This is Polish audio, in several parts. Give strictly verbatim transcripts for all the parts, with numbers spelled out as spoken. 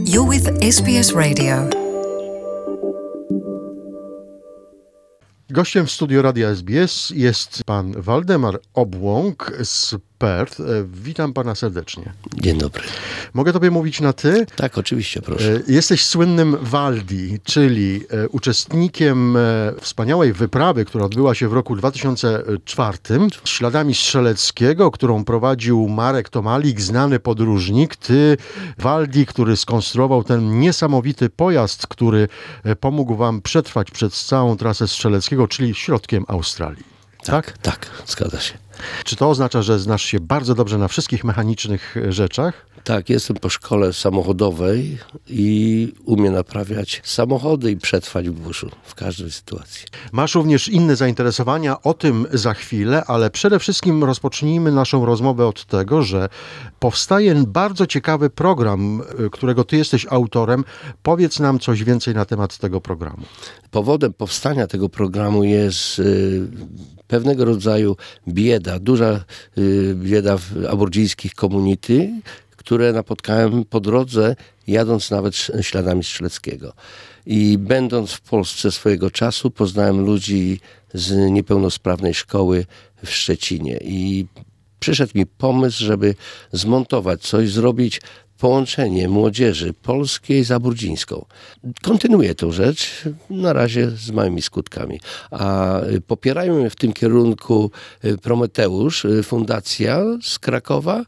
You're with S B S Radio. Gościem w studiu Radia S B S jest pan Waldemar Obłąk z Perth. Witam pana serdecznie. Dzień dobry. Mogę tobie mówić na ty? Tak, oczywiście, proszę. Jesteś słynnym Waldi, czyli uczestnikiem wspaniałej wyprawy, która odbyła się w roku dwa tysiące czwartym, śladami Strzeleckiego, którą prowadził Marek Tomalik, znany podróżnik. Ty, Waldi, który skonstruował ten niesamowity pojazd, który pomógł wam przetrwać przez całą trasę Strzeleckiego, czyli środkiem Australii. Tak, Tak? tak, zgadza się. Czy to oznacza, że znasz się bardzo dobrze na wszystkich mechanicznych rzeczach? Tak, jestem po szkole samochodowej i umiem naprawiać samochody i przetrwać w buszu w każdej sytuacji. Masz również inne zainteresowania, o tym za chwilę, ale przede wszystkim rozpocznijmy naszą rozmowę od tego, że powstaje bardzo ciekawy program, którego ty jesteś autorem. Powiedz nam coś więcej na temat tego programu. Powodem powstania tego programu jest y, pewnego rodzaju bieda, duża y, bieda w abordyjskich community, które napotkałem po drodze, jadąc nawet śladami Strzeleckiego. I będąc w Polsce swojego czasu, poznałem ludzi z niepełnosprawnej szkoły w Szczecinie. I przyszedł mi pomysł, żeby zmontować coś, zrobić połączenie młodzieży polskiej z abordyjską. Kontynuuję tę rzecz, na razie z małymi skutkami. A popierają mnie w tym kierunku Prometeusz, fundacja z Krakowa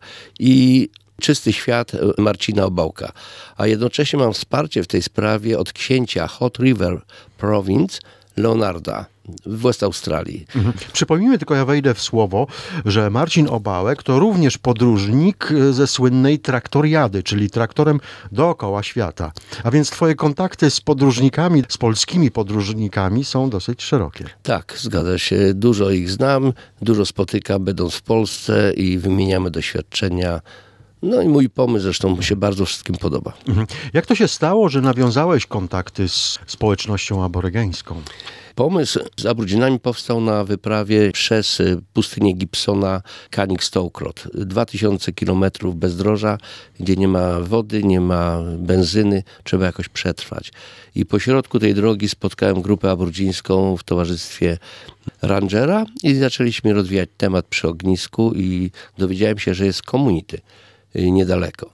i Czysty Świat Marcina Obałka. A jednocześnie mam wsparcie w tej sprawie od księcia Hot River Province Leonarda w West Australii. Mhm. Przypomnijmy, tylko ja wejdę w słowo, że Marcin Obałek to również podróżnik ze słynnej traktoriady, czyli traktorem dookoła świata. A więc twoje kontakty z podróżnikami, z polskimi podróżnikami są dosyć szerokie. Tak, zgadza się. Dużo ich znam, dużo spotykam, będąc w Polsce i wymieniamy doświadczenia. No i mój pomysł zresztą mu się bardzo wszystkim podoba. Mhm. Jak to się stało, że nawiązałeś kontakty z społecznością aborygeńską? Pomysł z Aborydzinami powstał na wyprawie przez pustynię Gibsona Canning Stoke-Road. Dwa tysiące kilometrów bezdroża, gdzie nie ma wody, nie ma benzyny, trzeba jakoś przetrwać. I po środku tej drogi spotkałem grupę aborydzińską w towarzystwie rangera i zaczęliśmy rozwijać temat przy ognisku i dowiedziałem się, że jest community niedaleko.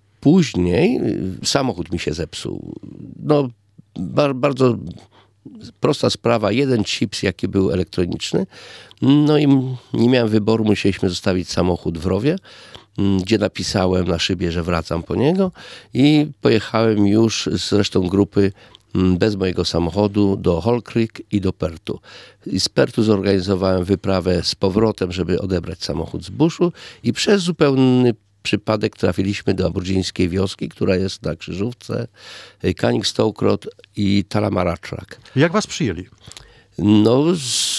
Później samochód mi się zepsuł. No, bar- bardzo prosta sprawa. Jeden chips, jaki był elektroniczny. No i nie miałem wyboru. Musieliśmy zostawić samochód w rowie, gdzie napisałem na szybie, że wracam po niego i pojechałem już z resztą grupy bez mojego samochodu do Hall Creek i do Pertu. I z Pertu zorganizowałem wyprawę z powrotem, żeby odebrać samochód z buszu i przez zupełny przypadek trafiliśmy do abordyjskiej wioski, która jest na krzyżówce Canning Stoke-Road i Talamarachak. Jak was przyjęli? No, z,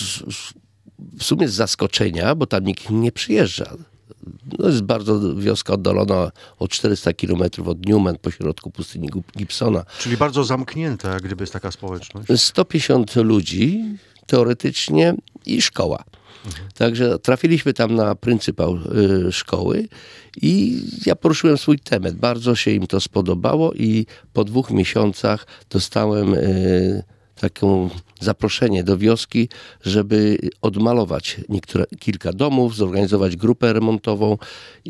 w sumie z zaskoczenia, bo tam nikt nie przyjeżdża. No, jest bardzo wioska oddalona o czterysta kilometrów od Newman, pośrodku pustyni Gibsona. Czyli bardzo zamknięta, jak gdyby jest taka społeczność. sto pięćdziesiąt ludzi teoretycznie i szkoła. Mhm. Także trafiliśmy tam na pryncypał y, szkoły i ja poruszyłem swój temat. Bardzo się im to spodobało i po dwóch miesiącach dostałem y, taką zaproszenie do wioski, żeby odmalować niektóre, kilka domów, zorganizować grupę remontową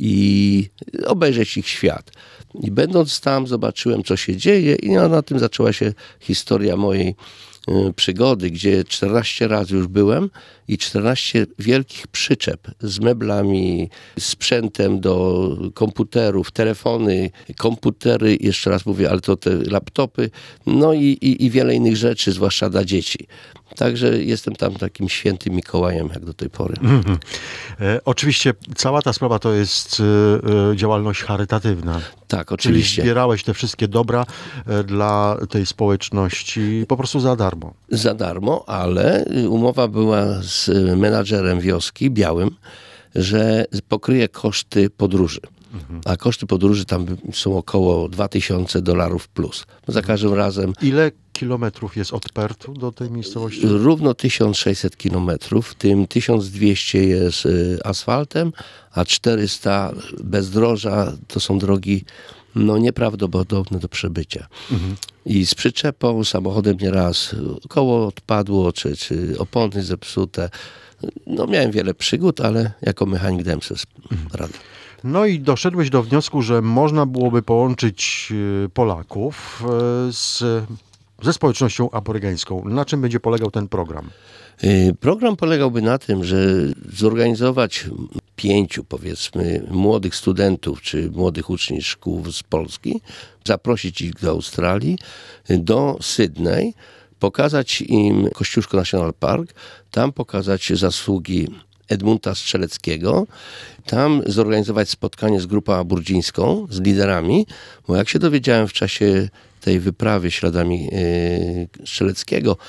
i obejrzeć ich świat. I będąc tam zobaczyłem, co się dzieje i na tym zaczęła się historia mojej przygody, gdzie czternaście razy już byłem i czternaście wielkich przyczep z meblami, sprzętem do komputerów, telefony, komputery, jeszcze raz mówię, ale to te laptopy, no i, i, i wiele innych rzeczy, zwłaszcza dla dzieci. Także jestem tam takim świętym Mikołajem, jak do tej pory. Mm-hmm. E, oczywiście cała ta sprawa to jest e, działalność charytatywna. Tak, oczywiście. Czyli zbierałeś te wszystkie dobra e, dla tej społeczności po prostu za darmo. Za darmo, ale umowa była z menadżerem wioski, białym, że pokryje koszty podróży. Mhm. A koszty podróży tam są około dwa tysiące dolarów plus. Za każdym razem... Ile kilometrów jest od Pertu do tej miejscowości? Równo tysiąc sześćset kilometrów, w tym tysiąc dwieście jest asfaltem, a czterysta bezdroża to są drogi no nieprawdopodobne do przebycia. Mhm. I z przyczepą, samochodem nieraz koło odpadło, czy, czy opony zepsute. No miałem wiele przygód, ale jako mechanik dałem sobie mhm. radę. No i doszedłeś do wniosku, że można byłoby połączyć Polaków z, ze społecznością aborygeńską. Na czym będzie polegał ten program? Program polegałby na tym, że zorganizować pięciu, powiedzmy, młodych studentów czy młodych uczniów szkół z Polski, zaprosić ich do Australii, do Sydney, pokazać im Kościuszko National Park, tam pokazać zasługi Edmunda Strzeleckiego, tam zorganizować spotkanie z grupą abordzińską, z liderami, bo jak się dowiedziałem w czasie tej wyprawy śladami Strzeleckiego,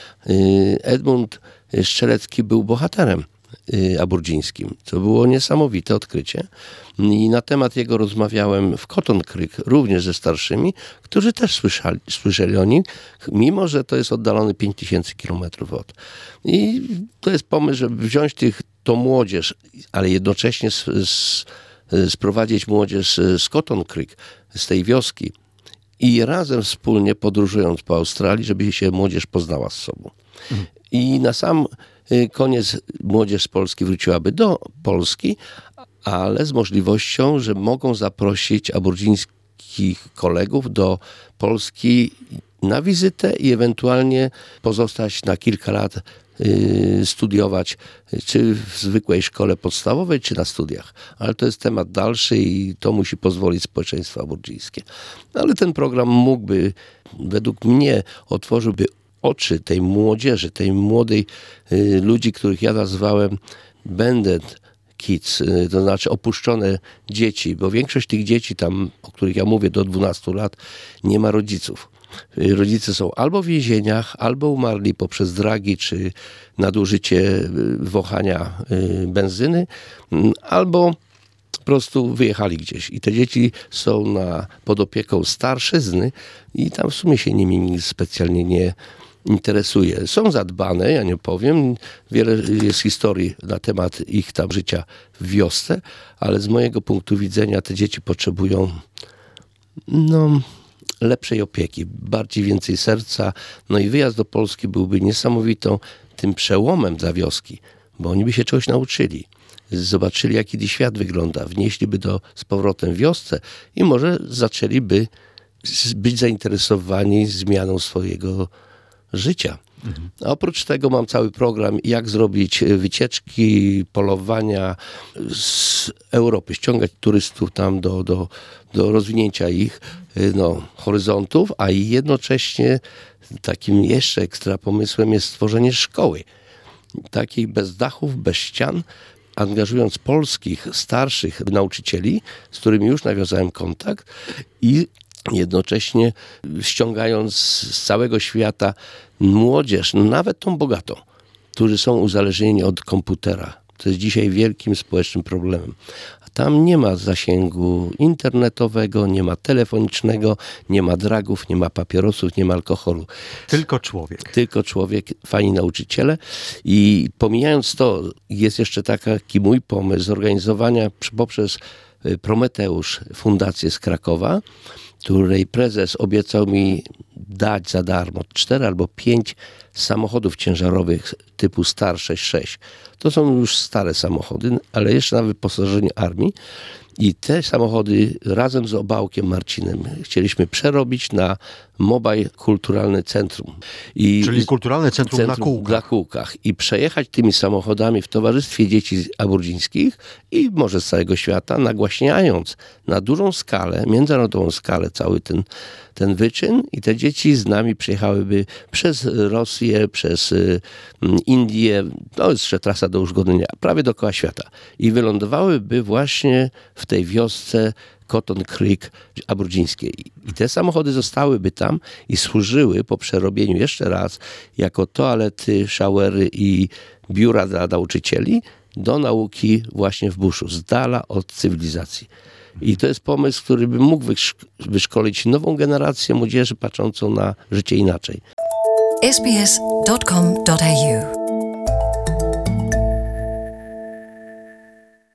Edmund Strzelecki był bohaterem abordzińskim. To było niesamowite odkrycie. I na temat jego rozmawiałem w Cotton Creek, również ze starszymi, którzy też słyszeli, słyszeli o nim, mimo że to jest oddalony pięć tysięcy kilometrów od. I to jest pomysł, żeby wziąć tych, tą młodzież, ale jednocześnie s, s, sprowadzić młodzież z Cotton Creek, z tej wioski i razem wspólnie podróżując po Australii, żeby się młodzież poznała z sobą. Mhm. I na sam koniec młodzież z Polski wróciłaby do Polski, ale z możliwością, że mogą zaprosić abordzińskich kolegów do Polski na wizytę i ewentualnie pozostać na kilka lat, yy, studiować czy w zwykłej szkole podstawowej, czy na studiach. Ale to jest temat dalszy i to musi pozwolić społeczeństwo abordzińskie. Ale ten program mógłby, według mnie, otworzyłby oczy tej młodzieży, tej młodej y, ludzi, których ja nazwałem banded kids, y, to znaczy opuszczone dzieci, bo większość tych dzieci tam, o których ja mówię, do dwunastu lat, nie ma rodziców. Y, rodzice są albo w więzieniach, albo umarli poprzez dragi, czy nadużycie y, wąchania y, benzyny, y, albo po prostu wyjechali gdzieś. I te dzieci są na, pod opieką starszyzny i tam w sumie się nimi nikt specjalnie nie interesuje. Są zadbane, ja nie powiem. Wiele jest historii na temat ich tam życia w wiosce, ale z mojego punktu widzenia te dzieci potrzebują no, lepszej opieki, bardziej więcej serca. No i wyjazd do Polski byłby niesamowitą tym przełomem dla wioski, bo oni by się czegoś nauczyli. Zobaczyli, jak inny świat wygląda, wnieśliby do, z powrotem wiosce i może zaczęliby być zainteresowani zmianą swojego życia. Mhm. A oprócz tego mam cały program, jak zrobić wycieczki, polowania z Europy, ściągać turystów tam do, do, do rozwinięcia ich no, horyzontów, a i jednocześnie takim jeszcze ekstra pomysłem jest stworzenie szkoły. Takiej bez dachów, bez ścian, angażując polskich, starszych nauczycieli, z którymi już nawiązałem kontakt i jednocześnie ściągając z całego świata młodzież, nawet tą bogatą, którzy są uzależnieni od komputera. To jest dzisiaj wielkim społecznym problemem. A tam nie ma zasięgu internetowego, nie ma telefonicznego, nie ma dragów, nie ma papierosów, nie ma alkoholu. Tylko człowiek. Tylko człowiek, fajni nauczyciele. I pomijając to, jest jeszcze taki mój pomysł zorganizowania poprzez Prometeusz Fundację z Krakowa, której prezes obiecał mi dać za darmo cztery albo pięć samochodów ciężarowych typu Star sześćdziesiąt sześć. To są już stare samochody, ale jeszcze na wyposażeniu armii. I te samochody razem z Obałkiem Marcinem chcieliśmy przerobić na Mobile Kulturalne Centrum. I Czyli kulturalne centrum, centrum na kółkach. Dla kółkach. I przejechać tymi samochodami w towarzystwie dzieci abordzińskich i może z całego świata, nagłaśniając na dużą skalę, międzynarodową skalę cały ten, ten wyczyn i te dzieci z nami przyjechałyby przez Rosję, przez y, Indię, to jest jeszcze trasa do uzgodnienia, prawie dookoła świata. I wylądowałyby właśnie w tej wiosce Cotton Creek abordzińskiej. I te samochody zostałyby tam i służyły po przerobieniu jeszcze raz jako toalety, showery i biura dla nauczycieli do nauki właśnie w buszu, z dala od cywilizacji. I to jest pomysł, który by mógł wyszk- wyszkolić nową generację młodzieży patrzącą na życie inaczej. s b s dot com dot a u